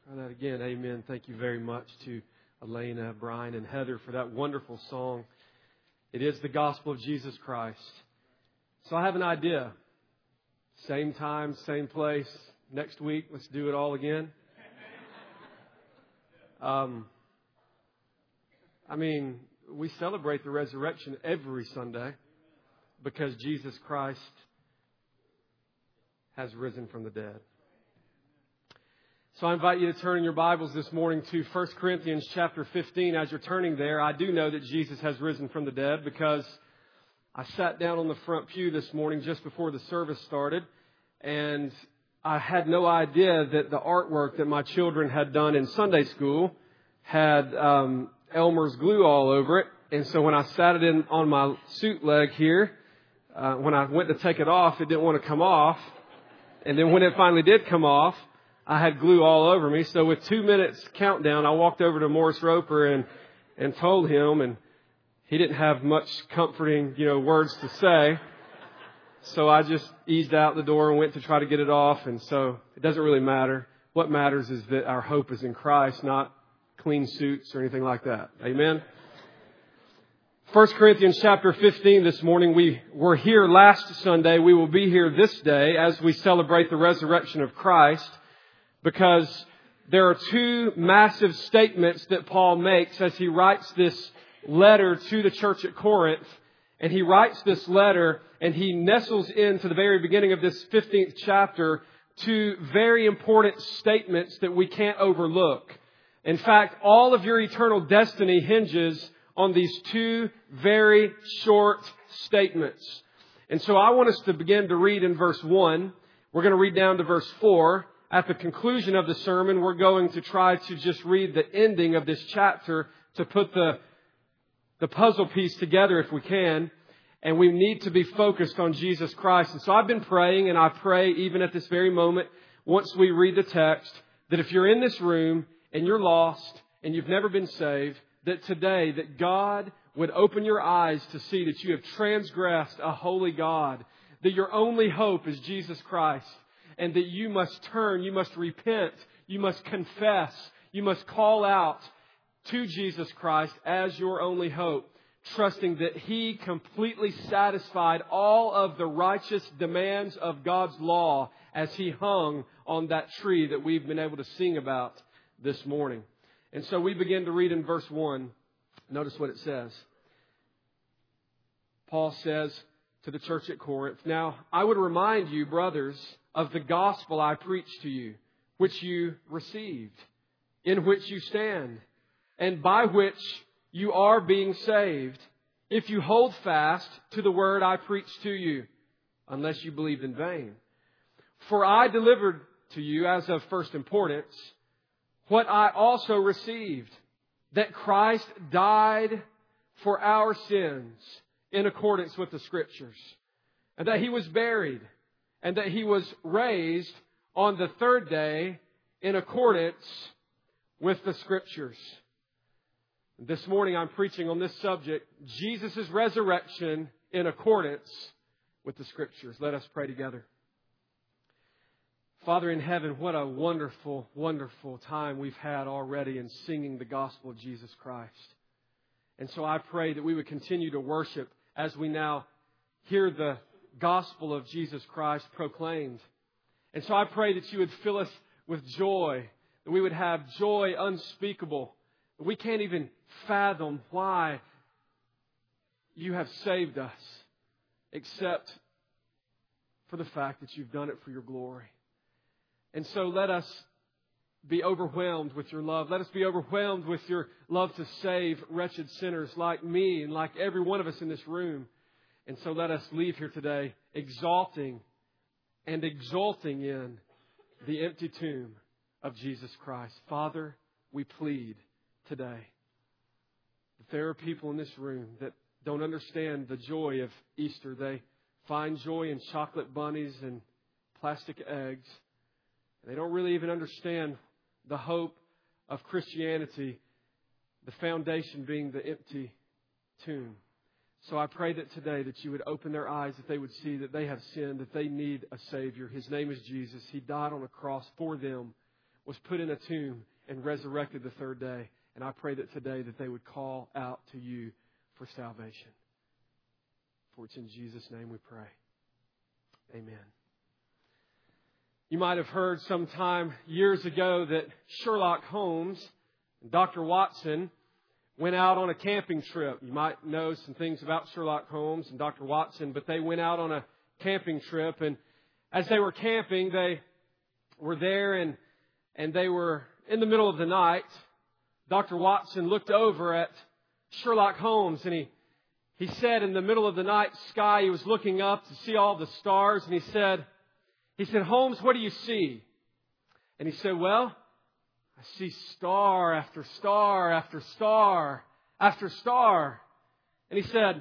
Try that again. Amen. Thank you very much to Elena, Brian, and Heather for that wonderful song. It is the gospel of Jesus Christ. So I have an idea. Same time, same place. Next week, let's do it all again. We celebrate the resurrection every Sunday because Jesus Christ has risen from the dead. So I invite you to turn in your Bibles this morning to 1 Corinthians chapter 15. As you're turning there, I do know that Jesus has risen from the dead because I sat down on the front pew this morning just before the service started, and I had no idea that the artwork that my children had done in Sunday school had Elmer's glue all over it. And so when I sat it in on my suit leg here, when I went to take it off, it didn't want to come off. And then when it finally did come off, I had glue all over me. So with 2 minutes countdown, I walked over to Morris Roper and told him, and he didn't have much comforting, words to say. So I just eased out the door and went to try to get it off. And so it doesn't really matter. What matters is that our hope is in Christ, not clean suits or anything like that. Amen. 1 Corinthians chapter 15 this morning. We were here last Sunday. We will be here this day as we celebrate the resurrection of Christ, because there are two massive statements that Paul makes as he writes this letter to the church at Corinth. And he writes this letter and he nestles into the very beginning of this 15th chapter two very important statements that we can't overlook. In fact, all of your eternal destiny hinges on these two very short statements. And so I want us to begin to read in verse 1. We're going to read down to verse 4. At the conclusion of the sermon, we're going to try to just read the ending of this chapter to put the puzzle piece together if we can. And we need to be focused on Jesus Christ. And so I've been praying, and I pray even at this very moment, once we read the text, that if you're in this room and you're lost and you've never been saved, that today that God would open your eyes to see that you have transgressed a holy God, that your only hope is Jesus Christ, and that you must turn, you must repent, you must confess, you must call out to Jesus Christ as your only hope, trusting that He completely satisfied all of the righteous demands of God's law as He hung on that tree that we've been able to sing about this morning. And so we begin to read in verse 1. Notice what it says. Paul says to the church at Corinth, "Now I would remind you, brothers, of the gospel I preached to you, which you received, in which you stand, and by which you are being saved, if you hold fast to the word I preached to you, unless you believed in vain. For I delivered to you as of first importance what I also received, that Christ died for our sins in accordance with the Scriptures, and that He was buried, and that He was raised on the third day in accordance with the Scriptures." This morning I'm preaching on this subject, Jesus' resurrection in accordance with the Scriptures. Let us pray together. Father in heaven, what a wonderful, wonderful time we've had already in singing the gospel of Jesus Christ. And so I pray that we would continue to worship as we now hear the gospel of Jesus Christ proclaimed. And so I pray that you would fill us with joy, that we would have joy unspeakable. We can't even fathom why you have saved us, except for the fact that you've done it for your glory. And so let us be overwhelmed with your love. Let us be overwhelmed with your love to save wretched sinners like me and like every one of us in this room. And so let us leave here today exalting and exulting in the empty tomb of Jesus Christ. Father, we plead today that there are people in this room that don't understand the joy of Easter. They find joy in chocolate bunnies and plastic eggs. They don't really even understand the hope of Christianity, the foundation being the empty tomb. So I pray that today that you would open their eyes, that they would see that they have sinned, that they need a Savior. His name is Jesus. He died on a cross for them was put in a tomb and resurrected the third day. And I pray that today that they would call out to you for salvation. For it's in Jesus' name we pray. Amen. You might have heard sometime years ago that Sherlock Holmes and Dr. Watson went out on a camping trip. You might know some things about Sherlock Holmes and Dr. Watson, but they went out on a camping trip. And as they were camping, they were there and they were in the middle of the night. Dr. Watson looked over at Sherlock Holmes and he said in the middle of the night sky, he was looking up to see all the stars, and he said, Holmes, what do you see? And he said, well, I see star after star after star after star. And he said,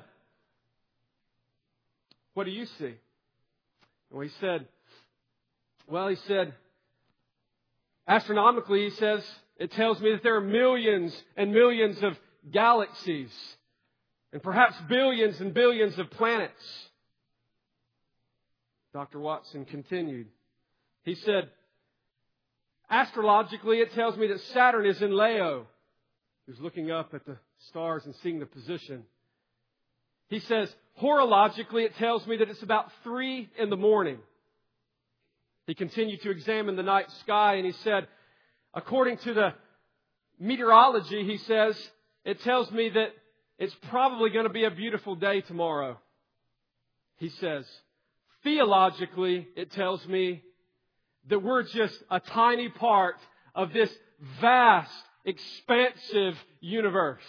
what do you see? Well, he said, astronomically, he says, it tells me that there are millions and millions of galaxies and perhaps billions and billions of planets. Dr. Watson continued. He said, astrologically, it tells me that Saturn is in Leo. He was looking up at the stars and seeing the position. He says, horologically, it tells me that it's about 3 a.m. He continued to examine the night sky and he said, according to the meteorology, he says, it tells me that it's probably going to be a beautiful day tomorrow. He says, theologically, it tells me that we're just a tiny part of this vast, expansive universe.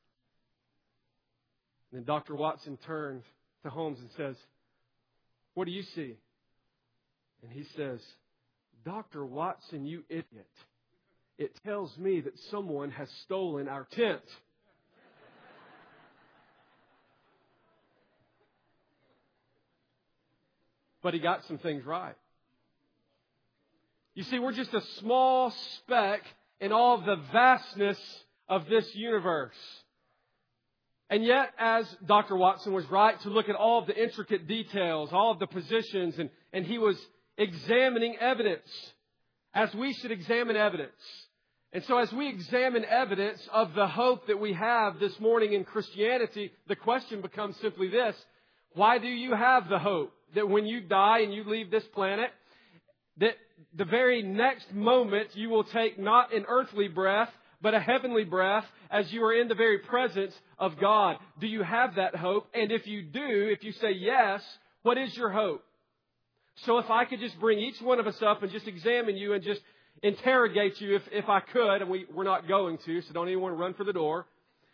And then Dr. Watson turned to Holmes and says, what do you see? And he says, Dr. Watson, you idiot. It tells me that someone has stolen our tent. But he got some things right. You see, we're just a small speck in all of the vastness of this universe. And yet, as Dr. Watson was right to look at all of the intricate details, all of the positions, and he was examining evidence, as we should examine evidence. And so as we examine evidence of the hope that we have this morning in Christianity, the question becomes simply this: why do you have the hope that when you die and you leave this planet, that the very next moment you will take not an earthly breath, but a heavenly breath as you are in the very presence of God? Do you have that hope? And if you do, if you say yes, what is your hope? So if I could just bring each one of us up and just examine you and just interrogate you if I could, and we're not going to, so don't anyone run for the door.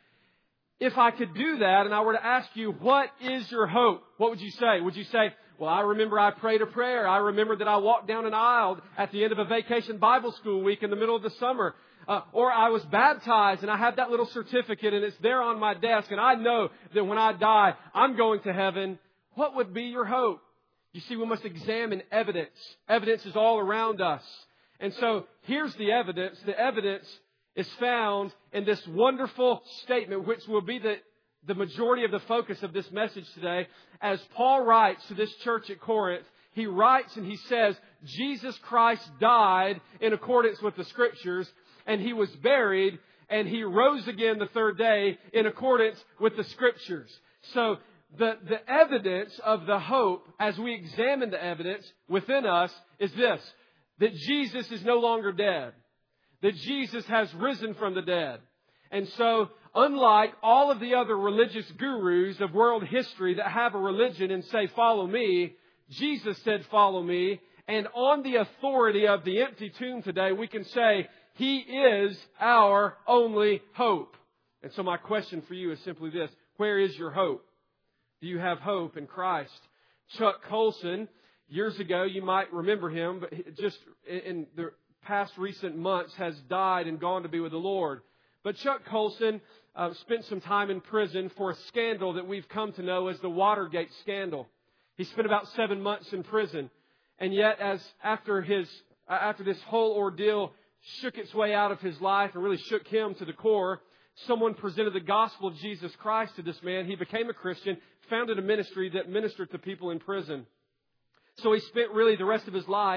If I could do that and I were to ask you, what is your hope? What would you say? Would you say, well, I remember I prayed a prayer. I remember that I walked down an aisle at the end of a vacation Bible school week in the middle of the summer. Or I was baptized and I have that little certificate and it's there on my desk and I know that when I die, I'm going to heaven. What would be your hope? You see, we must examine evidence. Evidence is all around us. And so here's the evidence. The evidence is found in this wonderful statement, which will be the majority of the focus of this message today. As Paul writes to this church at Corinth, he writes and he says, Jesus Christ died in accordance with the Scriptures, and He was buried, and He rose again the third day in accordance with the Scriptures. So the evidence of the hope, as we examine the evidence within us, is this: that Jesus is no longer dead. That Jesus has risen from the dead. And so, unlike all of the other religious gurus of world history that have a religion and say, follow me, Jesus said, follow me. And on the authority of the empty tomb today, we can say, He is our only hope. And so my question for you is simply this: where is your hope? Do you have hope in Christ? Chuck Colson, years ago, you might remember him, but just in the past recent months has died and gone to be with the Lord. But Chuck Colson spent some time in prison for a scandal that we've come to know as the Watergate scandal. He spent about 7 months in prison. And yet, after this whole ordeal shook its way out of his life and really shook him to the core, someone presented the gospel of Jesus Christ to this man. He became a Christian, founded a ministry that ministered to people in prison. So he spent really the rest of his life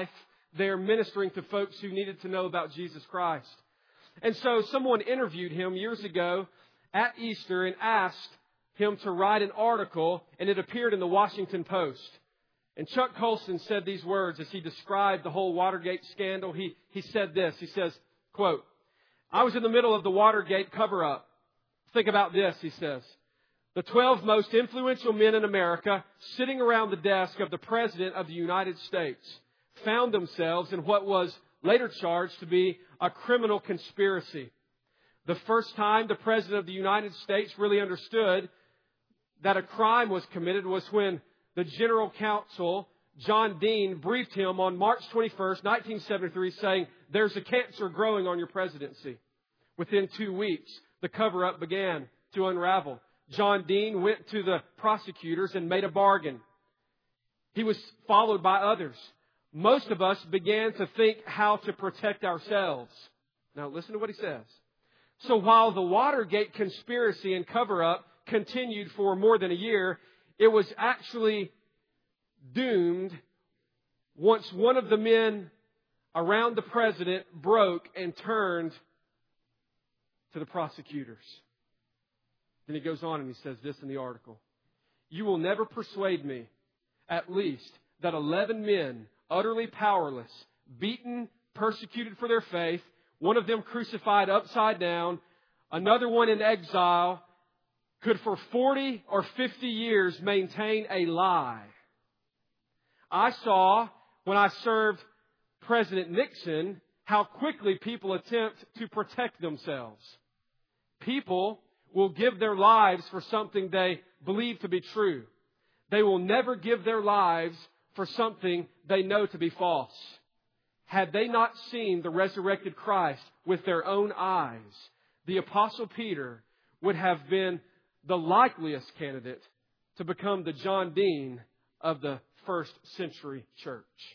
there ministering to folks who needed to know about Jesus Christ. And so someone interviewed him years ago at Easter and asked him to write an article, and it appeared in the Washington Post. And Chuck Colson said these words as he described the whole Watergate scandal. He said this. He says, quote, "I was in the middle of the Watergate cover-up. Think about this," he says. "The 12 most influential men in America sitting around the desk of the President of the United States found themselves in what was later charged to be a criminal conspiracy. The first time the President of the United States really understood that a crime was committed was when the General Counsel, John Dean, briefed him on March 21st, 1973, saying, 'There's a cancer growing on your presidency.' Within 2 weeks, the cover-up began to unravel. John Dean went to the prosecutors and made a bargain. He was followed by others. Most of us began to think how to protect ourselves." Now listen to what he says. "So while the Watergate conspiracy and cover-up continued for more than a year, it was actually doomed once one of the men around the president broke and turned to the prosecutors." Then he goes on and he says this in the article. "You will never persuade me, at least, that 11 men, utterly powerless, beaten, persecuted for their faith, one of them crucified upside down, another one in exile, could for 40 or 50 years maintain a lie. I saw, when I served President Nixon, how quickly people attempt to protect themselves. People will give their lives for something they believe to be true. They will never give their lives for something they know to be false. Had they not seen the resurrected Christ with their own eyes, the Apostle Peter would have been the likeliest candidate to become the John Dean of the first century church."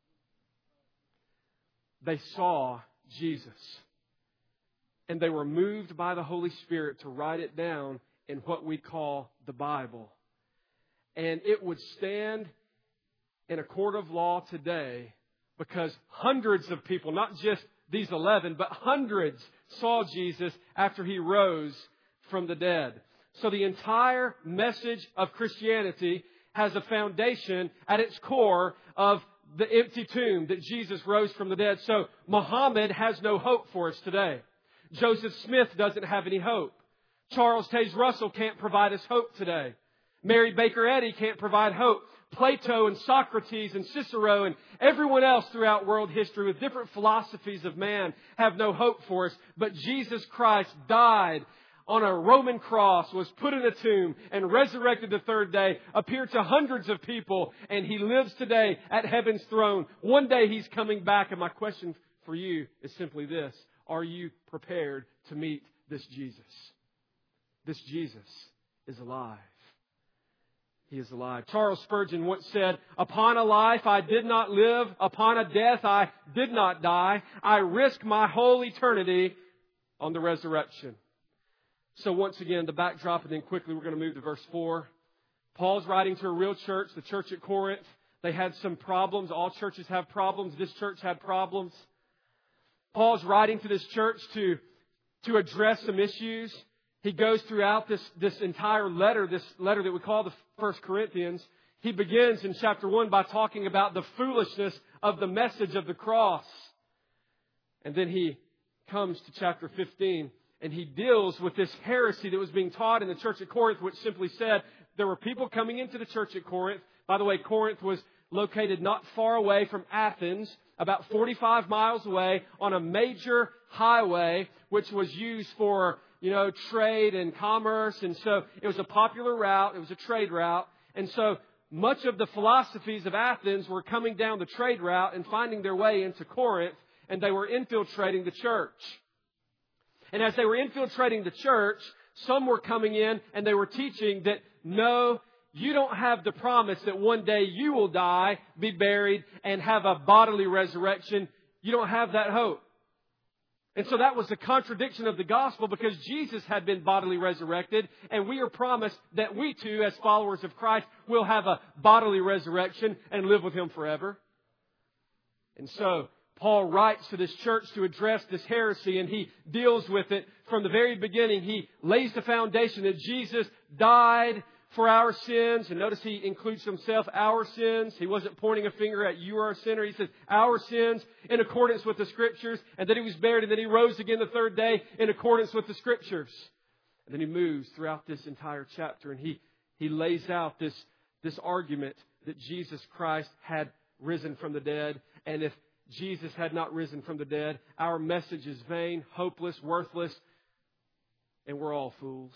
They saw Jesus, and they were moved by the Holy Spirit to write it down in what we call the Bible. And it would stand in a court of law today because hundreds of people, not just these 11, but hundreds saw Jesus after He rose from the dead. So the entire message of Christianity has a foundation at its core of the empty tomb that Jesus rose from the dead. So Muhammad has no hope for us today. Joseph Smith doesn't have any hope. Charles Taze Russell can't provide us hope today. Mary Baker Eddy can't provide hope. Plato and Socrates and Cicero and everyone else throughout world history with different philosophies of man have no hope for us. But Jesus Christ died on a Roman cross, was put in a tomb, and resurrected the third day, appeared to hundreds of people, and He lives today at heaven's throne. One day He's coming back, and my question for you is simply this. Are you prepared to meet this Jesus? This Jesus is alive. He is alive. Charles Spurgeon once said, "Upon a life I did not live, upon a death I did not die. I risk my whole eternity on the resurrection." So once again, the backdrop, and then quickly we're going to move to verse 4. Paul's writing to a real church, the church at Corinth. They had some problems. All churches have problems. This church had problems. Paul's writing to this church to address some issues. He goes throughout this entire letter, this letter that we call the 1 Corinthians. He begins in chapter 1 by talking about the foolishness of the message of the cross. And then he comes to chapter 15. And he deals with this heresy that was being taught in the church at Corinth, which simply said there were people coming into the church at Corinth. By the way, Corinth was located not far away from Athens, about 45 miles away on a major highway, which was used for, trade and commerce. And so it was a popular route. It was a trade route. And so much of the philosophies of Athens were coming down the trade route and finding their way into Corinth, and they were infiltrating the church. And as they were infiltrating the church, some were coming in and they were teaching that, no, you don't have the promise that one day you will die, be buried, and have a bodily resurrection. You don't have that hope. And so that was a contradiction of the gospel, because Jesus had been bodily resurrected, and we are promised that we too, as followers of Christ, will have a bodily resurrection and live with Him forever. And so Paul writes to this church to address this heresy, and he deals with it from the very beginning. He lays the foundation that Jesus died for our sins. And notice he includes himself, our sins. He wasn't pointing a finger at you are a sinner. He says, our sins in accordance with the Scriptures. And then he was buried, and then he rose again the third day in accordance with the Scriptures. And then he moves throughout this entire chapter, and he lays out this argument that Jesus Christ had risen from the dead. And if Jesus had not risen from the dead, our message is vain, hopeless, worthless, and we're all fools.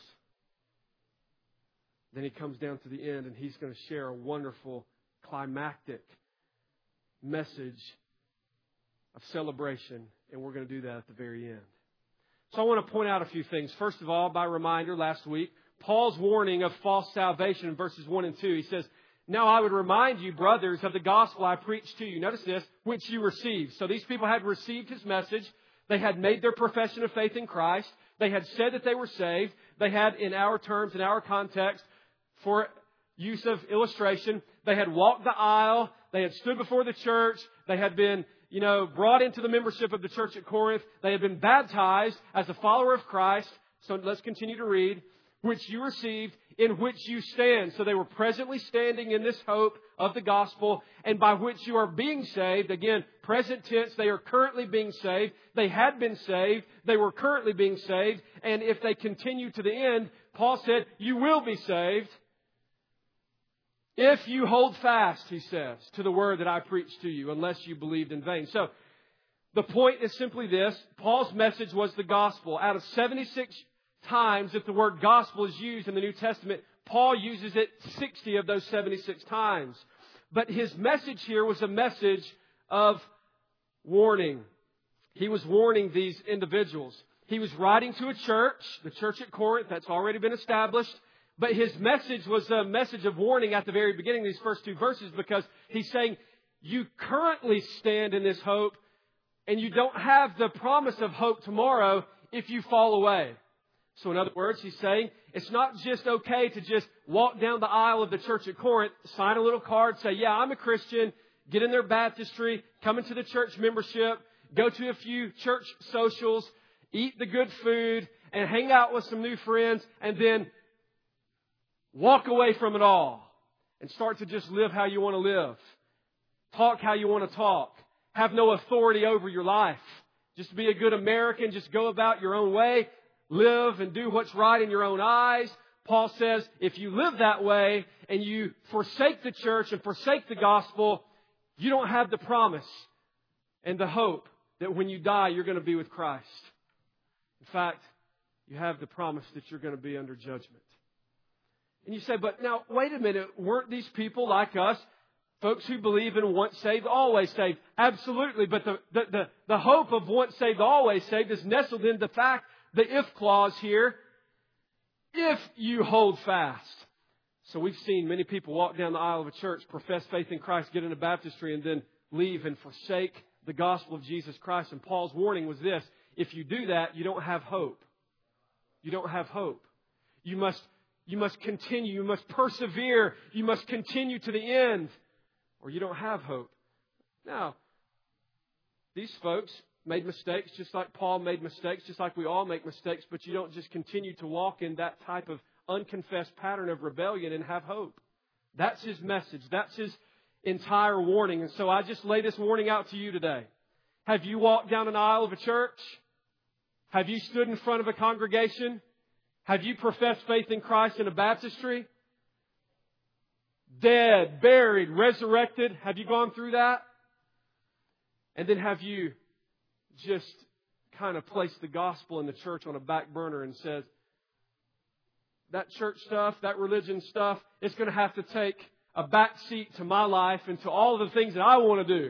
Then he comes down to the end, and he's going to share a wonderful, climactic message of celebration, and we're going to do that at the very end. So I want to point out a few things. First of all, by reminder, last week, Paul's warning of false salvation in verses 1 and 2. He says, now I would remind you, brothers, of the gospel I preached to you. Notice this, which you received. So these people had received his message. They had made their profession of faith in Christ. They had said that they were saved. They had, in our terms, in our context, for use of illustration, they had walked the aisle. They had stood before the church. They had been, brought into the membership of the church at Corinth. They had been baptized as a follower of Christ. So let's continue to read. Which you received, in which you stand. So they were presently standing in this hope of the gospel, and by which you are being saved. Again, present tense, they are currently being saved. They had been saved. They were currently being saved. And if they continue to the end, Paul said, you will be saved if you hold fast, he says, to the word that I preached to you, unless you believed in vain. So the point is simply this. Paul's message was the gospel. Out of 76 times that the word gospel is used in the New Testament, Paul uses it 60 of those 76 times. But his message here was a message of warning. He was warning these individuals. He was writing to a church, the church at Corinth, that's already been established. But his message was a message of warning at the very beginning of these first two verses, because he's saying, you currently stand in this hope, and you don't have the promise of hope tomorrow if you fall away. So in other words, he's saying it's not just okay to just walk down the aisle of the church at Corinth, sign a little card, say, yeah, I'm a Christian, get in their baptistry, come into the church membership, go to a few church socials, eat the good food, and hang out with some new friends, and then walk away from it all and start to just live how you want to live. Talk how you want to talk. Have no authority over your life. Just be a good American. Just go about your own way. Live and do what's right in your own eyes. Paul says, if you live that way and you forsake the church and forsake the gospel, you don't have the promise and the hope that when you die, you're going to be with Christ. In fact, you have the promise that you're going to be under judgment. And you say, but now, wait a minute, weren't these people like us, folks who believe in once saved, always saved? Absolutely, but the hope of once saved, always saved is nestled in the fact, the if clause here, if you hold fast. So we've seen many people walk down the aisle of a church, profess faith in Christ, get into baptistry, and then leave and forsake the gospel of Jesus Christ. And Paul's warning was this: if you do that, you don't have hope. You don't have hope. You must continue. You must persevere. You must continue to the end, or you don't have hope. Now, these folks made mistakes just like Paul made mistakes, just like we all make mistakes, but you don't just continue to walk in that type of unconfessed pattern of rebellion and have hope. That's his message. That's his entire warning. And so I just lay this warning out to you today. Have you walked down an aisle of a church? Have you stood in front of a congregation? Have you professed faith in Christ in a baptistry? Dead, buried, resurrected. Have you gone through that? And then have you just kind of placed the gospel in the church on a back burner and said, that church stuff, that religion stuff, it's going to have to take a back seat to my life and to all the things that I want to do.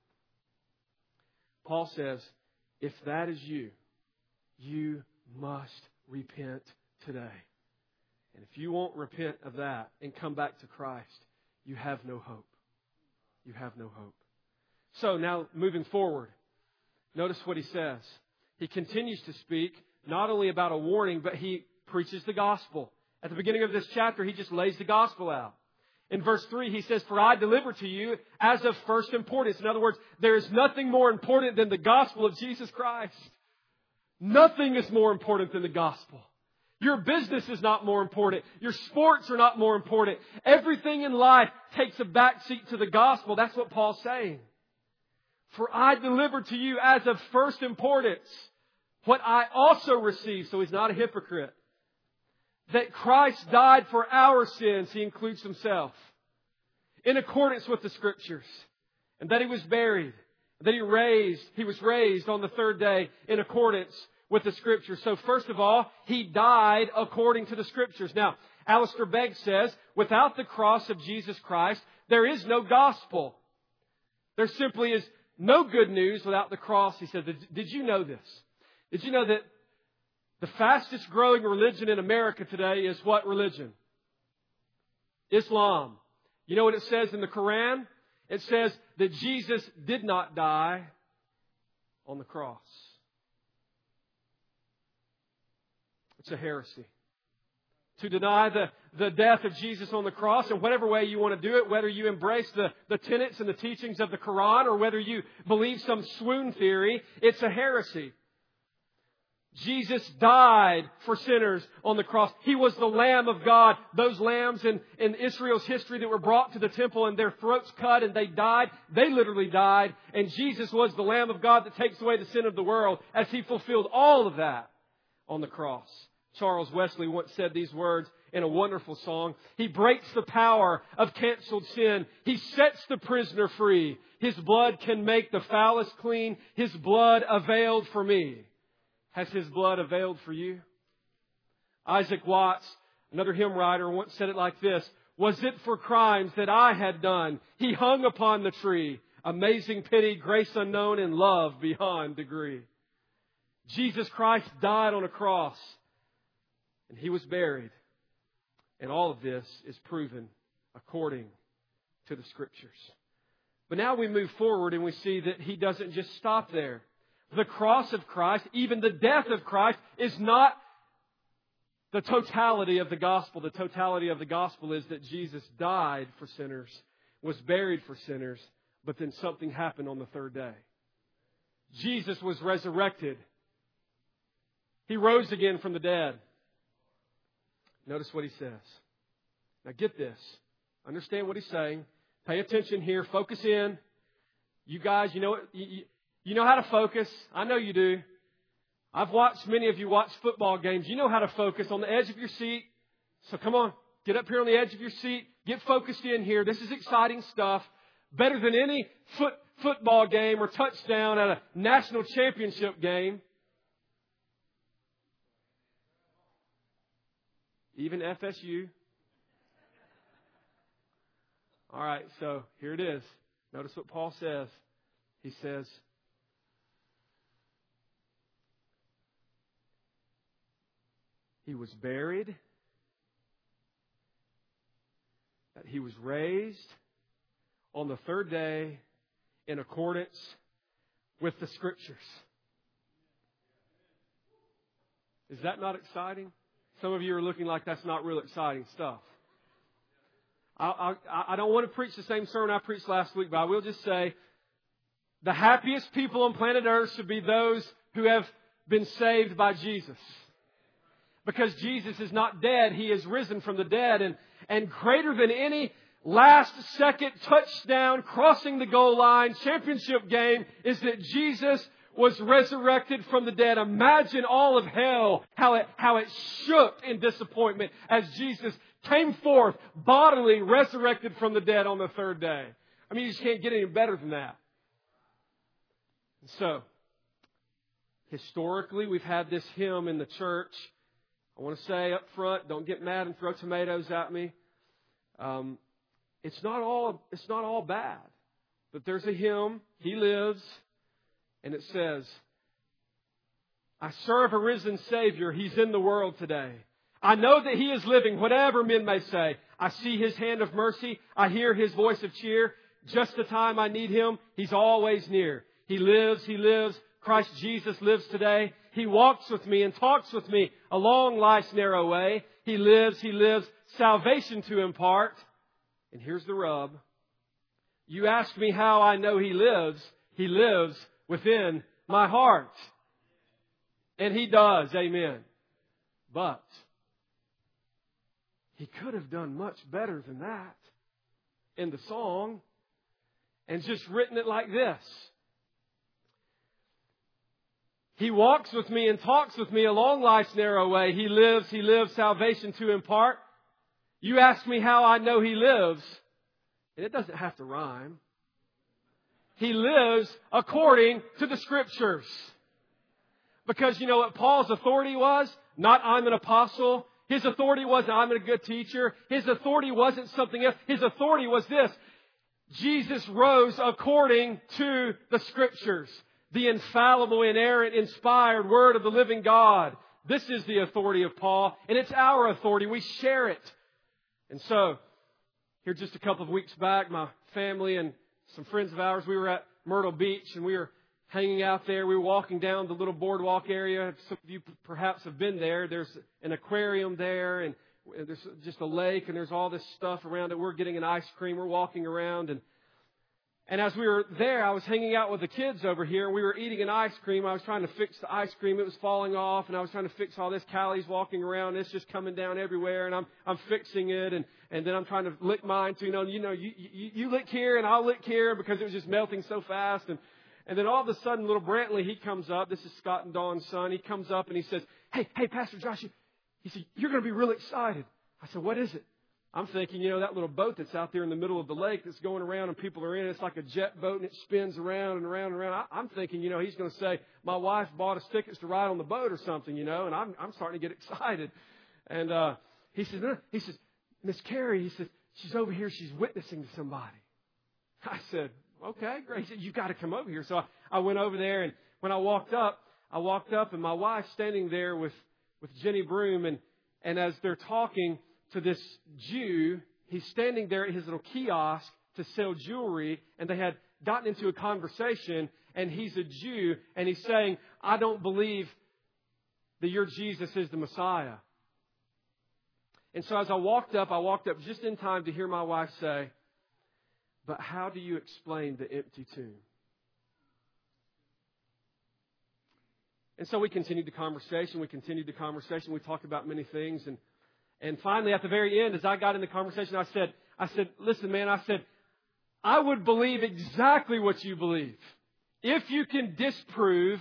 Paul says, if that is you, you must repent today. And if you won't repent of that and come back to Christ, you have no hope. You have no hope. So now moving forward, notice what he says. He continues to speak not only about a warning, but he preaches the gospel. At the beginning of this chapter, he just lays the gospel out. In verse 3, he says, "For I deliver to you as of first importance." In other words, there is nothing more important than the gospel of Jesus Christ. Nothing is more important than the gospel. Your business is not more important. Your sports are not more important. Everything in life takes a backseat to the gospel. That's what Paul's saying. "For I delivered to you as of first importance what I also received." So he's not a hypocrite. "That Christ died for our sins," he includes himself, "in accordance with the Scriptures, and that He was buried, and that He was raised on the third day in accordance with the Scriptures." So first of all, He died according to the Scriptures. Now, Alistair Begg says, without the cross of Jesus Christ, there is no gospel. There simply is no good news without the cross. He said, did you know this? Did you know that the fastest growing religion in America today is what religion? Islam. You know what it says in the Quran? It says that Jesus did not die on the cross. It's a heresy. To deny the death of Jesus on the cross, in whatever way you want to do it, whether you embrace the tenets and the teachings of the Quran or whether you believe some swoon theory, it's a heresy. Jesus died for sinners on the cross. He was the Lamb of God. Those lambs in Israel's history that were brought to the temple and their throats cut and they died, they literally died. And Jesus was the Lamb of God that takes away the sin of the world as He fulfilled all of that on the cross. Charles Wesley once said these words in a wonderful song. "He breaks the power of canceled sin. He sets the prisoner free. His blood can make the foulest clean. His blood availed for me." Has His blood availed for you? Isaac Watts, another hymn writer, once said it like this: "Was it for crimes that I had done, He hung upon the tree. Amazing pity, grace unknown, and love beyond degree." Jesus Christ died on a cross, and He was buried. And all of this is proven according to the Scriptures. But now we move forward and we see that He doesn't just stop there. The cross of Christ, even the death of Christ, is not the totality of the gospel. The totality of the gospel is that Jesus died for sinners, was buried for sinners, but then something happened on the third day. Jesus was resurrected. He rose again from the dead. Notice what He says. Now get this. Understand what He's saying. Pay attention here. Focus in. You guys, you know what? You know how to focus. I know you do. I've watched many of you watch football games. You know how to focus on the edge of your seat. So come on, get up here on the edge of your seat. Get focused in here. This is exciting stuff. Better than any football game or touchdown at a national championship game. Even FSU. All right, so here it is. Notice what Paul says. He says, He was buried, that He was raised on the third day in accordance with the Scriptures. Is that not exciting? Some of you are looking like that's not real exciting stuff. I don't want to preach the same sermon I preached last week, but I will just say the happiest people on planet Earth should be those who have been saved by Jesus. Because Jesus is not dead. He is risen from the dead. And greater than any last-second touchdown, crossing the goal line, championship game, is that Jesus was resurrected from the dead. Imagine all of hell, how it shook in disappointment as Jesus came forth, bodily resurrected from the dead on the third day. I mean, you just can't get any better than that. So, historically, we've had this hymn in the church. I want to say up front, don't get mad and throw tomatoes at me. It's not all bad. But there's a hymn, He lives, and it says, I serve a risen Savior. He's in the world today. I know that He is living, whatever men may say. I see His hand of mercy. I hear His voice of cheer. Just the time I need Him, He's always near. He lives, He lives. Christ Jesus lives today. He walks with me and talks with me along life's narrow way. He lives, salvation to impart. And here's the rub. You ask me how I know He lives. He lives within my heart. And He does. Amen. But He could have done much better than that in the song and just written it like this. He walks with me and talks with me along life's narrow way. He lives, salvation to impart. You ask me how I know He lives. And it doesn't have to rhyme. He lives according to the Scriptures. Because you know what Paul's authority was? Not I'm an apostle. His authority wasn't I'm a good teacher. His authority wasn't something else. His authority was this. Jesus rose according to the Scriptures. The infallible, inerrant, inspired Word of the living God. This is the authority of Paul, and it's our authority. We share it. And so, here just a couple of weeks back, my family and some friends of ours, we were at Myrtle Beach, and we were hanging out there. We were walking down the little boardwalk area. Some of you perhaps have been there. There's an aquarium there, and there's just a lake, and there's all this stuff around it. We're getting an ice cream. We're walking around, and as we were there, I was hanging out with the kids over here. We were eating an ice cream. I was trying to fix the ice cream. It was falling off, and I was trying to fix all this. Callie's walking around. It's just coming down everywhere, and I'm fixing it, and then I'm trying to lick mine too. You lick here, and I'll lick here because it was just melting so fast. And then all of a sudden, little Brantley, he comes up. This is Scott and Dawn's son. He comes up and he says, "Hey, Pastor Josh," he said, "you're going to be really excited." I said, "What is it?" I'm thinking, that little boat that's out there in the middle of the lake that's going around and people are in it. It's like a jet boat and it spins around and around and around. I'm thinking, he's going to say, "My wife bought us tickets to ride on the boat or something, and I'm starting to get excited. And he says, "Miss Carrie," he says, "she's over here. She's witnessing to somebody." I said, "Okay, great." He said, "You've got to come over here." So I went over there, and when I walked up and my wife's standing there with Jenny Broom, and as they're talking to this Jew, he's standing there at his little kiosk to sell jewelry, and they had gotten into a conversation, and he's a Jew, and he's saying, "I don't believe that your Jesus is the Messiah." And so as I walked up just in time to hear my wife say, "But how do you explain the empty tomb?" And so we continued the conversation. We talked about many things. And finally, at the very end, as I got in the conversation, I said, "Listen, man," I said, "I would believe exactly what you believe if you can disprove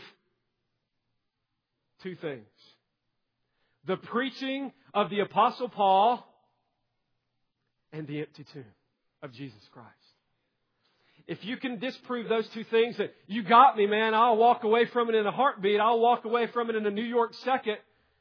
two things. The preaching of the Apostle Paul and the empty tomb of Jesus Christ. If you can disprove those two things, that you got me, man, I'll walk away from it in a heartbeat. I'll walk away from it in a New York second."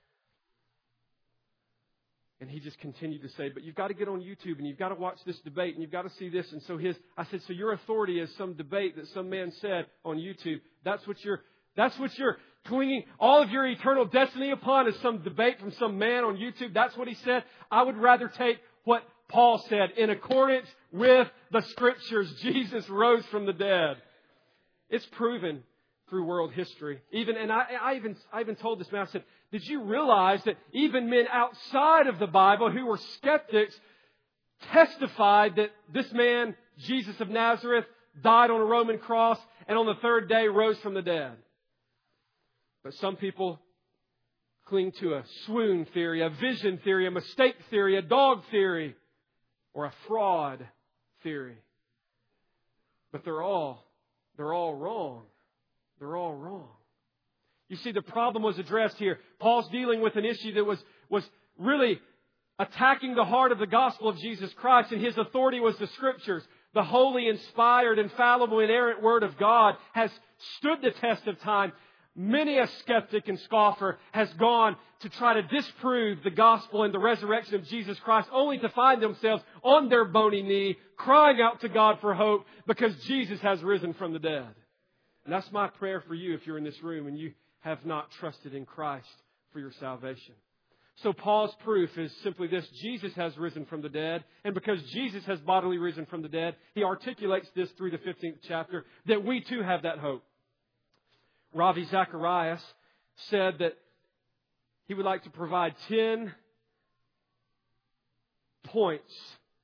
And he just continued to say, "But you've got to get on YouTube and you've got to watch this debate and you've got to see this." And so I said, "So your authority is some debate that some man said on YouTube. That's what you're clinging all of your eternal destiny upon, is some debate from some man on YouTube. That's what he said. I would rather take what Paul said, in accordance with the Scriptures. Jesus rose from the dead." It's proven through world history. I even told this man, I said, "Did you realize that even men outside of the Bible who were skeptics testified that this man, Jesus of Nazareth, died on a Roman cross and on the third day rose from the dead?" But some people cling to a swoon theory, a vision theory, a mistake theory, a dog theory, or a fraud theory. But they're all wrong. They're all wrong. You see, the problem was addressed here. Paul's dealing with an issue that was really attacking the heart of the gospel of Jesus Christ, and his authority was the Scriptures. The holy, inspired, infallible, inerrant Word of God has stood the test of time. Many a skeptic and scoffer has gone to try to disprove the gospel and the resurrection of Jesus Christ, only to find themselves on their bony knee, crying out to God for hope because Jesus has risen from the dead. And that's my prayer for you if you're in this room and you have not trusted in Christ for your salvation. So Paul's proof is simply this: Jesus has risen from the dead. And because Jesus has bodily risen from the dead, he articulates this through the 15th chapter, that we too have that hope. Ravi Zacharias said that he would like to provide 10 points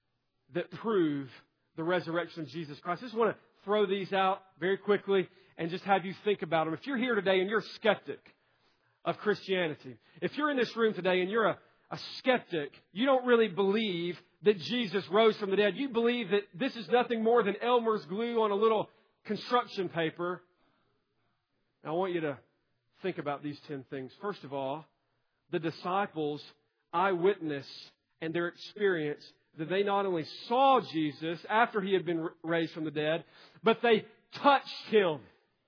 that prove the resurrection of Jesus Christ. I just want to throw these out very quickly and just have you think about them. If you're here today and you're a skeptic of Christianity, if you're in this room today and you're a skeptic, you don't really believe that Jesus rose from the dead. You believe that this is nothing more than Elmer's glue on a little construction paper. Now, I want you to think about these 10 things. First of all, the disciples' eyewitness and their experience that they not only saw Jesus after He had been raised from the dead, but they touched Him.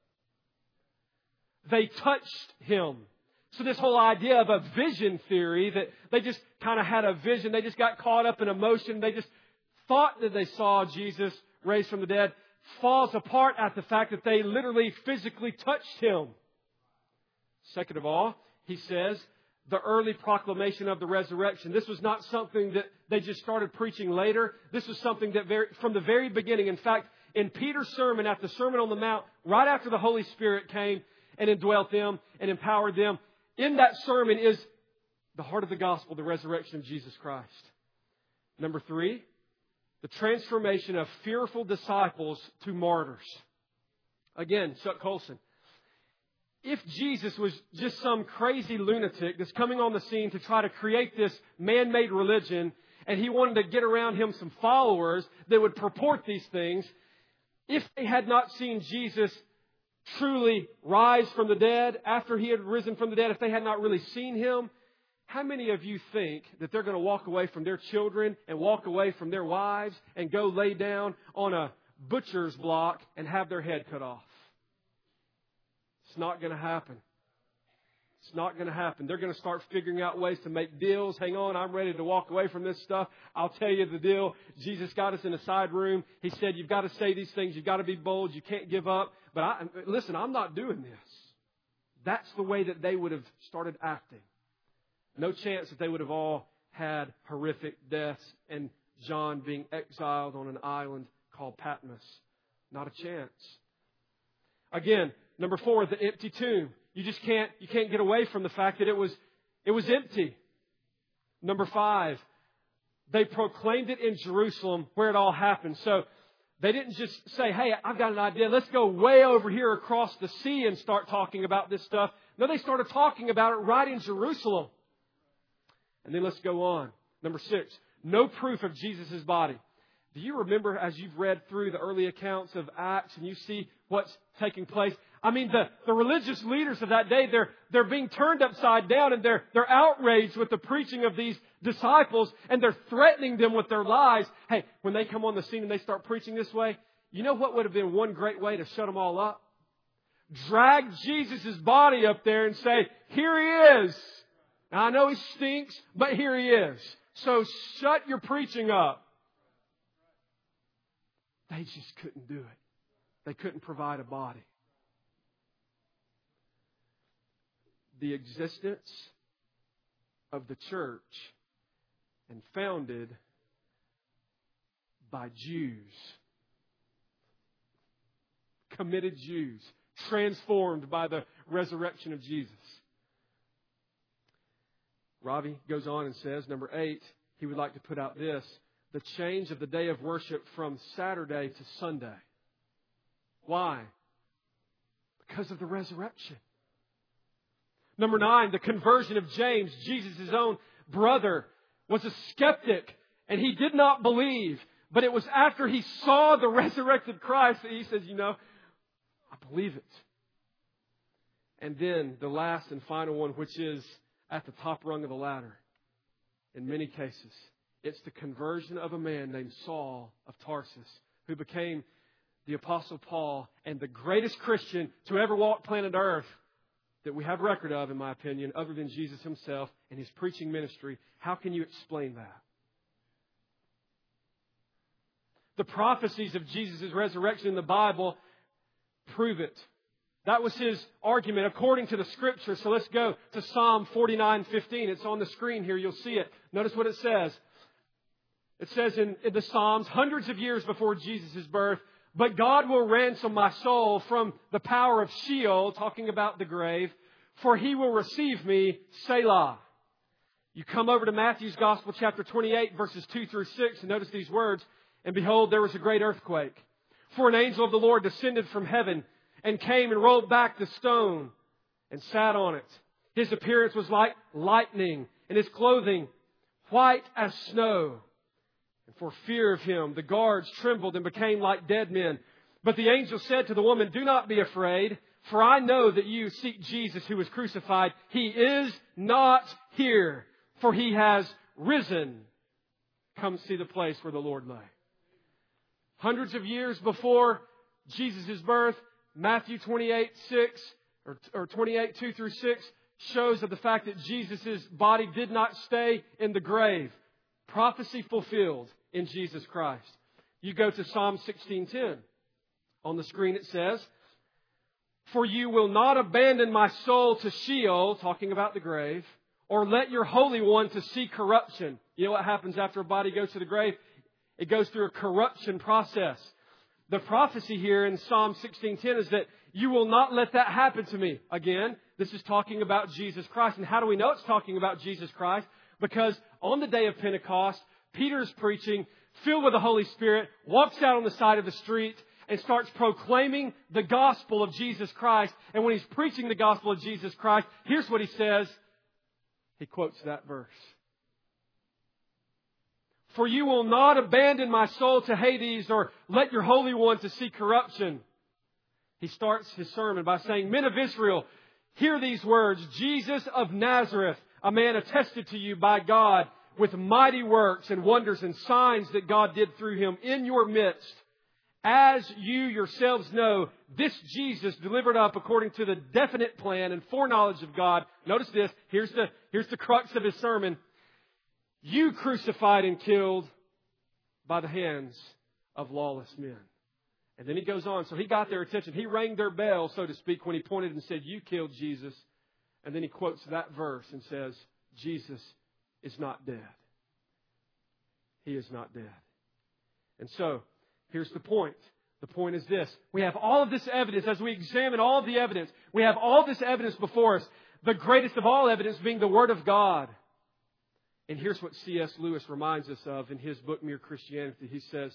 They touched Him. So this whole idea of a vision theory, that they just kind of had a vision, they just got caught up in emotion, they just thought that they saw Jesus raised from the dead, falls apart at the fact that they literally physically touched Him. Second of all, he says, the early proclamation of the resurrection. This was not something that they just started preaching later. This was something that from the very beginning. In fact, in Peter's sermon, at the Sermon on the Mount, right after the Holy Spirit came and indwelt them and empowered them, in that sermon is the heart of the gospel, the resurrection of Jesus Christ. Number 3, the transformation of fearful disciples to martyrs. Again, Chuck Colson. If Jesus was just some crazy lunatic that's coming on the scene to try to create this man-made religion, and he wanted to get around him some followers that would purport these things, if they had not seen Jesus truly rise from the dead, after He had risen from the dead, if they had not really seen Him, how many of you think that they're going to walk away from their children and walk away from their wives and go lay down on a butcher's block and have their head cut off? It's not going to happen. It's not going to happen. They're going to start figuring out ways to make deals. Hang on, I'm ready to walk away from this stuff. I'll tell you the deal. Jesus got us in a side room. He said, you've got to say these things. You've got to be bold. You can't give up. But listen, I'm not doing this. That's the way that they would have started acting. No chance that they would have all had horrific deaths and John being exiled on an island called Patmos. Not a chance. Again, number 4, the empty tomb. You can't get away from the fact that it was empty. Number 5, they proclaimed it in Jerusalem where it all happened. So they didn't just say, hey, I've got an idea. Let's go way over here across the sea and start talking about this stuff. No, they started talking about it right in Jerusalem. And then let's go on. Number 6, no proof of Jesus' body. Do you remember as you've read through the early accounts of Acts and you see what's taking place? I mean, the religious leaders of that day, they're being turned upside down and they're outraged with the preaching of these disciples and they're threatening them with their lives. Hey, when they come on the scene and they start preaching this way, you know what would have been one great way to shut them all up? Drag Jesus' body up there and say, here He is. Now, I know He stinks, but here He is. So shut your preaching up. They just couldn't do it. They couldn't provide a body. The existence of the church and founded by Jews, committed Jews, transformed by the resurrection of Jesus. Ravi goes on and says, number 8, he would like to put out this, the change of the day of worship from Saturday to Sunday. Why? Because of the resurrection. Number 9, the conversion of James, Jesus' own brother, was a skeptic and he did not believe. But it was after he saw the resurrected Christ that he says, I believe it. And then the last and final one, which is at the top rung of the ladder. In many cases, it's the conversion of a man named Saul of Tarsus, who became the Apostle Paul and the greatest Christian to ever walk planet Earth that we have record of, in my opinion, other than Jesus Himself and His preaching ministry. How can you explain that? The prophecies of Jesus' resurrection in the Bible prove it. That was his argument according to the Scripture. So let's go to Psalm 49:15. It's on the screen here. You'll see it. Notice what it says. It says in the Psalms, hundreds of years before Jesus' birth, but God will ransom my soul from the power of Sheol, talking about the grave, for He will receive me, Selah. You come over to Matthew's Gospel, chapter 28, verses 2 through 6, and notice these words. And behold, there was a great earthquake. For an angel of the Lord descended from heaven and came and rolled back the stone and sat on it. His appearance was like lightning, and his clothing white as snow. And for fear of him, the guards trembled and became like dead men. But the angel said to the woman, "Do not be afraid, for I know that you seek Jesus who was crucified. He is not here, for he has risen. Come see the place where the Lord lay." Hundreds of years before Jesus' birth, Matthew 28, 6, or 28, 2 through 6, shows of the fact that Jesus' body did not stay in the grave. Prophecy fulfilled in Jesus Christ. You go to Psalm 16:10. On the screen it says, "For you will not abandon my soul to Sheol," talking about the grave, "or let your Holy One to see corruption." You know what happens after a body goes to the grave? It goes through a corruption process. The prophecy here in Psalm 16:10 is that you will not let that happen to me. Again, this is talking about Jesus Christ. And how do we know it's talking about Jesus Christ? Because on the day of Pentecost, Peter's preaching, filled with the Holy Spirit, walks out on the side of the street and starts proclaiming the gospel of Jesus Christ. And when he's preaching the gospel of Jesus Christ, here's what he says. He quotes that verse. "For you will not abandon my soul to Hades, or let your Holy One to see corruption." He starts his sermon by saying, "Men of Israel, hear these words. Jesus of Nazareth, a man attested to you by God with mighty works and wonders and signs that God did through him in your midst. As you yourselves know, this Jesus delivered up according to the definite plan and foreknowledge of God." Notice this. Here's the crux of his sermon. "You crucified and killed by the hands of lawless men." And then he goes on. So he got their attention. He rang their bell, so to speak, when he pointed and said, "You killed Jesus." And then he quotes that verse and says, "Jesus is not dead. He is not dead." And so, here's the point. The point is this. We have all of this evidence. As we examine all of the evidence, we have all this evidence before us. The greatest of all evidence being the Word of God. And here's what C.S. Lewis reminds us of in his book, Mere Christianity. He says,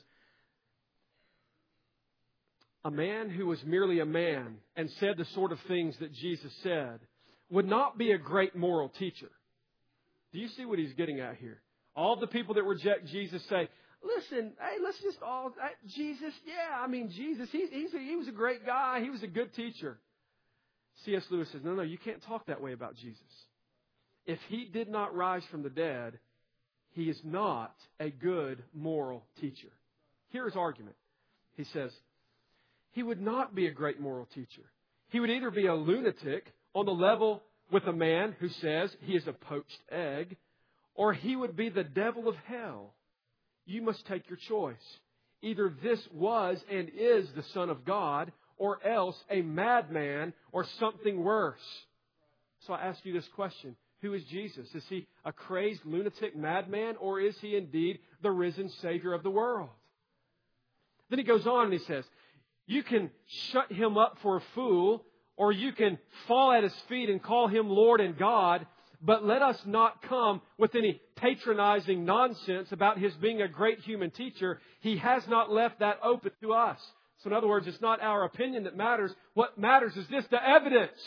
"A man who was merely a man and said the sort of things that Jesus said would not be a great moral teacher." Do you see what he's getting at here? All the people that reject Jesus say, "Listen, hey, let's just all, Jesus, Jesus, he was a great guy. He was a good teacher." C.S. Lewis says, no, you can't talk that way about Jesus. If he did not rise from the dead, he is not a good moral teacher. Here's his argument. He says, he would not be a great moral teacher. He would either be a lunatic on the level with a man who says he is a poached egg, or he would be the devil of hell. You must take your choice. Either this was and is the Son of God, or else a madman or something worse. So I ask you this question. Who is Jesus? Is he a crazed lunatic madman, or is he indeed the risen Savior of the world? Then he goes on and he says, you can shut him up for a fool, or you can fall at his feet and call him Lord and God, but let us not come with any patronizing nonsense about his being a great human teacher. He has not left that open to us. So in other words, it's not our opinion that matters. What matters is this, the evidence.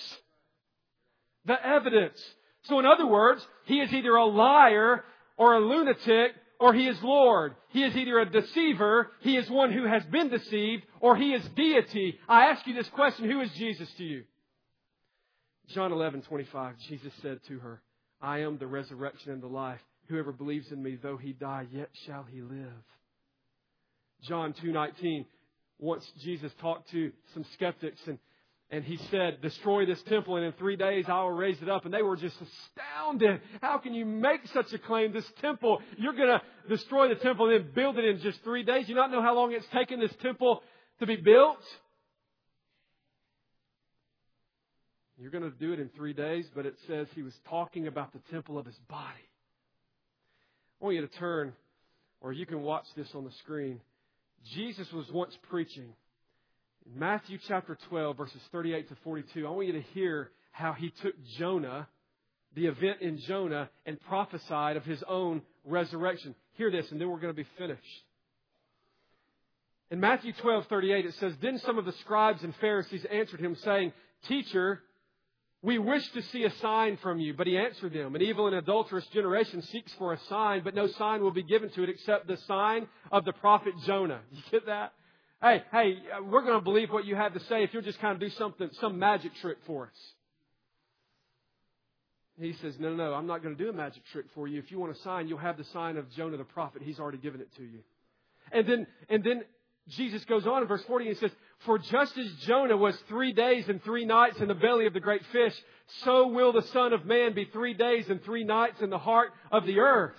The evidence. So in other words, he is either a liar or a lunatic, or he is Lord. He is either a deceiver, he is one who has been deceived, or he is deity. I ask you this question, who is Jesus to you? John 11:25, Jesus said to her, I am the resurrection and the life. Whoever believes in me, though he die, yet shall he live. John 2:19, once Jesus talked to some skeptics and he said, destroy this temple and in 3 days I will raise it up. And they were just astounded. How can you make such a claim? This temple, you're going to destroy the temple and then build it in just 3 days. You not know how long it's taken this temple to be built? You're going to do it in 3 days, but it says he was talking about the temple of his body. I want you to turn, or you can watch this on the screen. Jesus was once preaching. In Matthew chapter 12, verses 38 to 42, I want you to hear how he took Jonah the event in Jonah and prophesied of His own resurrection. Hear this, and then we're going to be finished. In Matthew 12:38, it says, "Then some of the scribes and Pharisees answered Him, saying, 'Teacher, we wish to see a sign from you.' But He answered them, 'An evil and adulterous generation seeks for a sign, but no sign will be given to it except the sign of the prophet Jonah.'" You get that? Hey, we're going to believe what you have to say if you'll just kind of do some magic trick for us. He says, no, I'm not going to do a magic trick for you. If you want a sign, you'll have the sign of Jonah the prophet. He's already given it to you. And then Jesus goes on in verse 40 and he says, "For just as Jonah was 3 days and 3 nights in the belly of the great fish, so will the Son of Man be 3 days and 3 nights in the heart of the earth."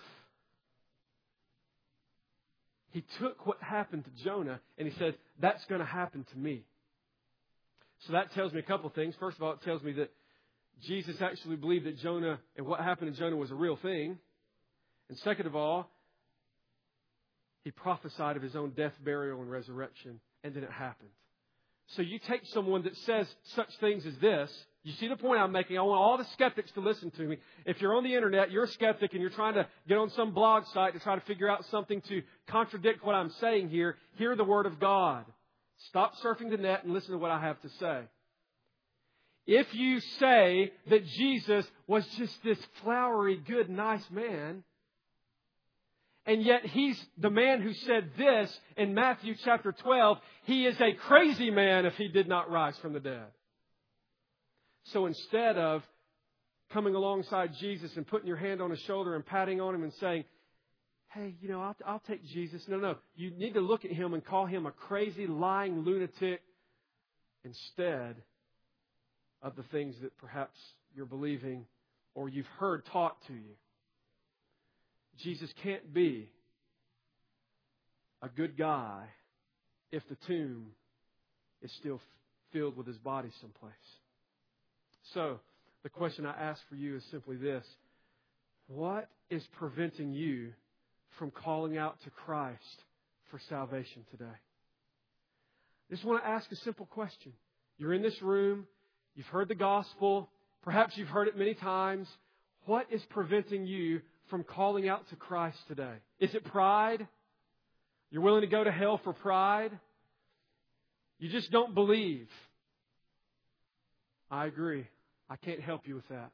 He took what happened to Jonah and He said, that's going to happen to me. So that tells me a couple of things. First of all, it tells me that Jesus actually believed that Jonah and what happened to Jonah was a real thing. And second of all, He prophesied of His own death, burial, and resurrection. And then it happened. So you take someone that says such things as this. You see the point I'm making? I want all the skeptics to listen to me. If you're on the internet, you're a skeptic and you're trying to get on some blog site to try to figure out something to contradict what I'm saying here, hear the Word of God. Stop surfing the net and listen to what I have to say. If you say that Jesus was just this flowery, good, nice man, and yet He's the man who said this in Matthew chapter 12, He is a crazy man if He did not rise from the dead. So instead of coming alongside Jesus and putting your hand on His shoulder and patting on Him and saying, "Hey, I'll take Jesus." No. You need to look at Him and call Him a crazy, lying lunatic instead of the things that perhaps you're believing or you've heard taught to you. Jesus can't be a good guy if the tomb is still filled with His body someplace. So, the question I ask for you is simply this. What is preventing you from calling out to Christ for salvation today? I just want to ask a simple question. You're in this room. You've heard the gospel. Perhaps you've heard it many times. What is preventing you from calling out to Christ today? Is it pride? You're willing to go to hell for pride? You just don't believe. I agree. I can't help you with that.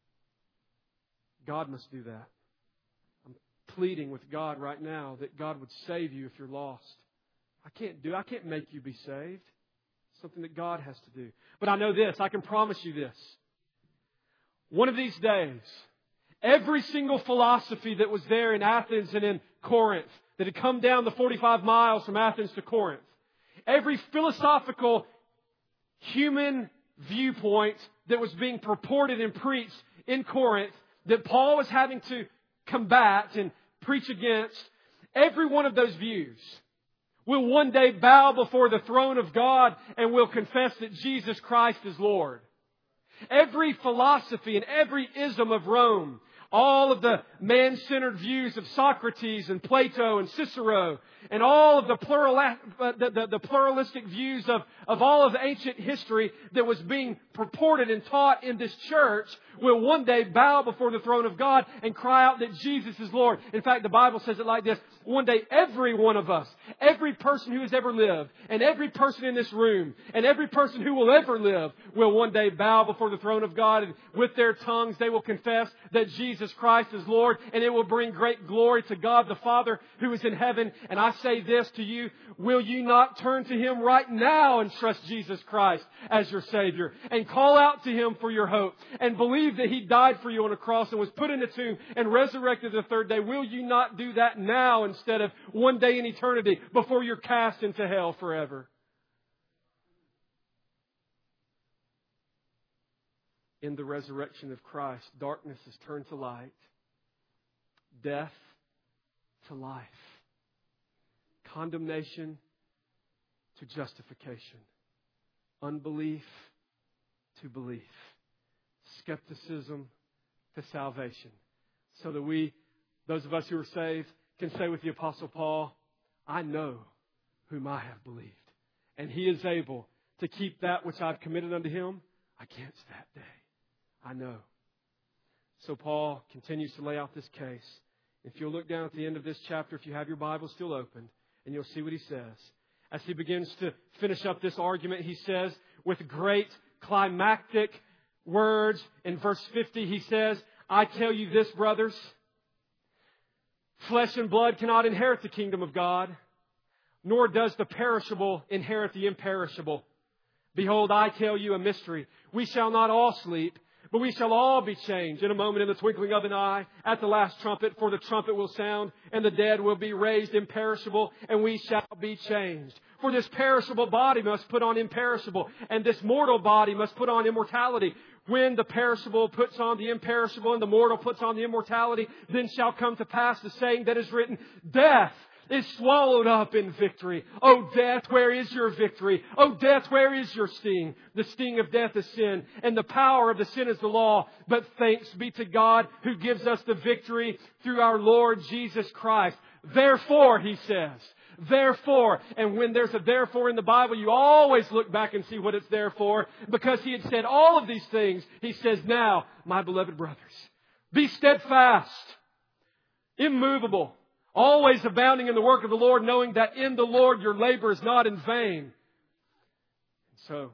God must do that. I'm pleading with God right now that God would save you if you're lost. I can't make you be saved. It's something that God has to do. But I know this. I can promise you this. One of these days, every single philosophy that was there in Athens and in Corinth, that had come down the 45 miles from Athens to Corinth, every philosophical human viewpoint that was being purported and preached in Corinth, that Paul was having to combat and preach against, every one of those views will one day bow before the throne of God and will confess that Jesus Christ is Lord. Every philosophy and every ism of Rome, all of the man-centered views of Socrates and Plato and Cicero, and all of the pluralistic views of all of ancient history that was being purported and taught in this church will one day bow before the throne of God and cry out that Jesus is Lord. In fact, the Bible says it like this. One day, every one of us, every person who has ever lived, and every person in this room, and every person who will ever live, will one day bow before the throne of God, and with their tongues they will confess that Jesus Christ is Lord, and it will bring great glory to God the Father who is in heaven. And I say this to you, will you not turn to Him right now and trust Jesus Christ as your Savior, and call out to Him for your hope, and believe that He died for you on a cross and was put in a tomb and resurrected the third day? Will you not do that now instead of one day in eternity before you're cast into hell forever? In the resurrection of Christ, darkness is turned to light, death to life, condemnation to justification, unbelief to belief, skepticism to salvation. So that we, those of us who are saved, can say with the Apostle Paul, I know whom I have believed, and He is able to keep that which I've committed unto Him against that day. I know. So Paul continues to lay out this case. If you'll look down at the end of this chapter, if you have your Bible still open, and you'll see what he says. As he begins to finish up this argument, he says, with great climactic words, in verse 50, he says, I tell you this, brothers, flesh and blood cannot inherit the kingdom of God, nor does the perishable inherit the imperishable. Behold, I tell you a mystery. We shall not all sleep, but we shall all be changed in a moment, in the twinkling of an eye, at the last trumpet. For the trumpet will sound, and the dead will be raised imperishable, and we shall be changed. For this perishable body must put on imperishable, and this mortal body must put on immortality. When the perishable puts on the imperishable, and the mortal puts on the immortality, then shall come to pass the saying that is written, Death is swallowed up in victory. O death, where is your victory? O death, where is your sting? The sting of death is sin, and the power of the sin is the law. But thanks be to God who gives us the victory through our Lord Jesus Christ. Therefore, he says, therefore, and when there's a therefore in the Bible, you always look back and see what it's there for. Because he had said all of these things, he says, now, my beloved brothers, be steadfast, immovable, always abounding in the work of the Lord, knowing that in the Lord your labor is not in vain. So,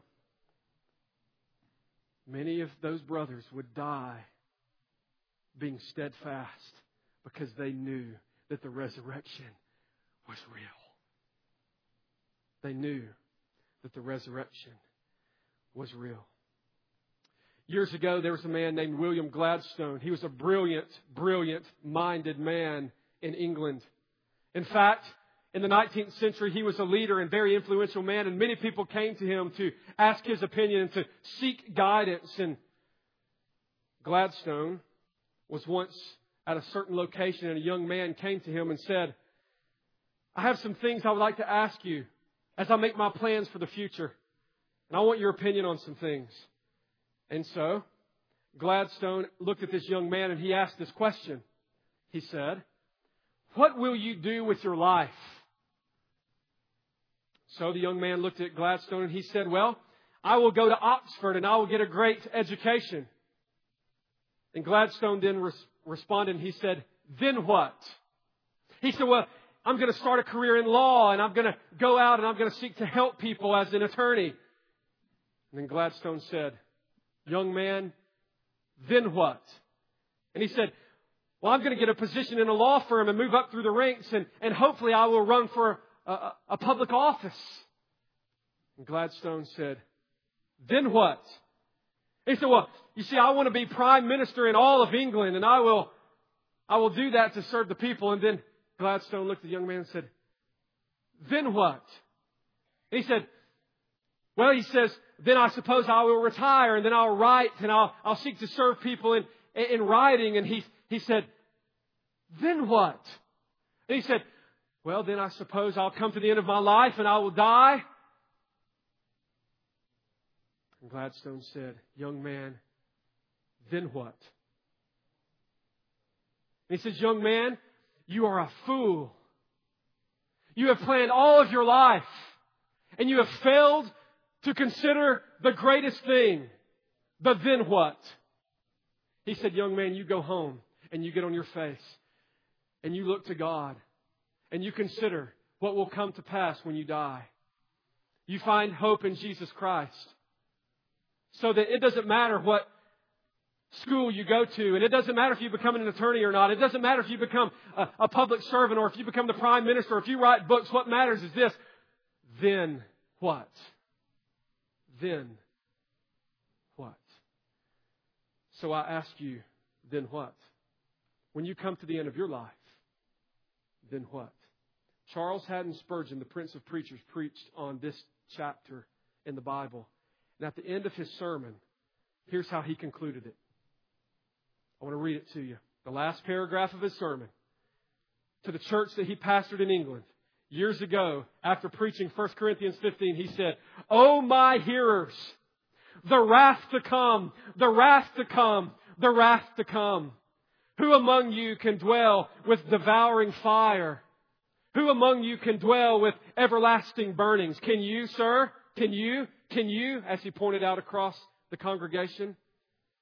many of those brothers would die being steadfast because they knew that the resurrection was real. They knew that the resurrection was real. Years ago, there was a man named William Gladstone. He was a brilliant-minded man in England. In fact, in the 19th century, he was a leader and very influential man, and many people came to him to ask his opinion and to seek guidance. And Gladstone was once at a certain location, and a young man came to him and said, I have some things I would like to ask you as I make my plans for the future, and I want your opinion on some things. And so, Gladstone looked at this young man and he asked this question. He said, what will you do with your life? So the young man looked at Gladstone and he said, well, I will go to Oxford and I will get a great education. And Gladstone then responded and he said, then what? He said, well, I'm going to start a career in law and I'm going to go out and I'm going to seek to help people as an attorney. And then Gladstone said, young man, then what? And he said, well, I'm going to get a position in a law firm and move up through the ranks and hopefully I will run for a public office. And Gladstone said, then what? He said, well, you see, I want to be prime minister in all of England and I will do that to serve the people. And then Gladstone looked at the young man and said, then what? And he said, well, he says, then I suppose I will retire and then I'll write and I'll seek to serve people in writing. And he said, then what? And he said, well, then I suppose I'll come to the end of my life and I will die. And Gladstone said, young man, then what? And he says, young man, you are a fool. You have planned all of your life and you have failed to consider the greatest thing. But then what? He said, young man, you go home and you get on your face and you look to God and you consider what will come to pass when you die. You find hope in Jesus Christ so that it doesn't matter what school you go to, and it doesn't matter if you become an attorney or not. It doesn't matter if you become a public servant or if you become the prime minister or if you write books. What matters is this. Then what? Then what? So I ask you, then what? When you come to the end of your life, then what? Charles Haddon Spurgeon, the Prince of Preachers, preached on this chapter in the Bible. And at the end of his sermon, here's how he concluded it. I want to read it to you. The last paragraph of his sermon. To the church that he pastored in England years ago, after preaching 1 Corinthians 15, he said, "O my hearers, the wrath to come, the wrath to come, the wrath to come. Who among you can dwell with devouring fire? Who among you can dwell with everlasting burnings? Can you, sir? Can you? As he pointed out across the congregation.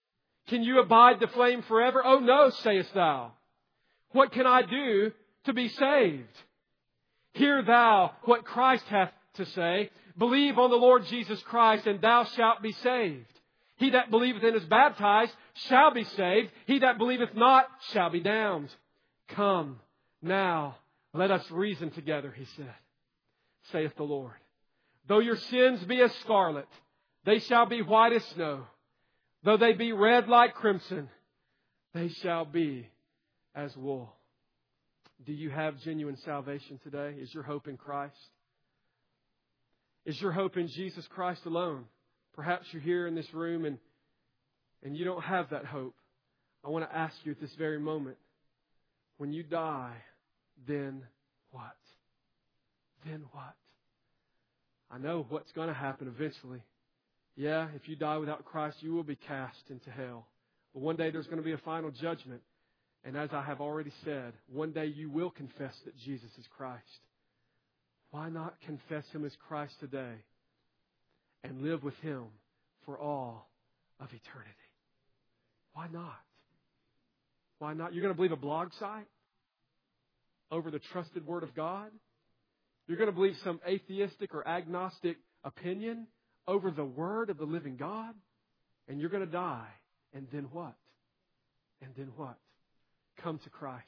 Can you abide the flame forever? Oh no, sayest thou. What can I do to be saved? Hear thou what Christ hath to say. Believe on the Lord Jesus Christ, and thou shalt be saved. He that believeth and is baptized shall be saved. He that believeth not shall be damned. Come now, let us reason together, he said, saith the Lord. Though your sins be as scarlet, they shall be white as snow. Though they be red like crimson, they shall be as wool. Do you have genuine salvation today? Is your hope in Christ? Is your hope in Jesus Christ alone? Perhaps you're here in this room and you don't have that hope. I want to ask you at this very moment, when you die, then what? Then what? I know what's going to happen eventually. Yeah, if you die without Christ, you will be cast into hell. But one day there's going to be a final judgment. And as I have already said, one day you will confess that Jesus is Christ. Why not confess Him as Christ today and live with Him for all of eternity? Why not? Why not? You're going to believe a blog site over the trusted Word of God? You're going to believe some atheistic or agnostic opinion over the Word of the living God? And you're going to die. And then what? And then what? Come to Christ.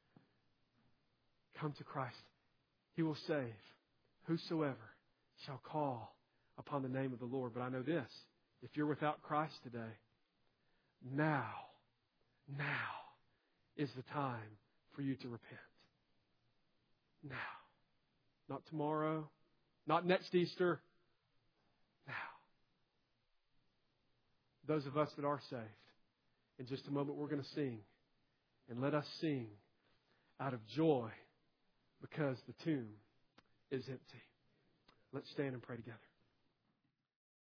Come to Christ. He will save whosoever shall call upon the name of the Lord. But I know this. If you're without Christ today, now is the time for you to repent. Now. Not tomorrow. Not next Easter. Now. Those of us that are saved, in just a moment we're going to sing. And let us sing out of joy because the tomb is empty. Let's stand and pray together.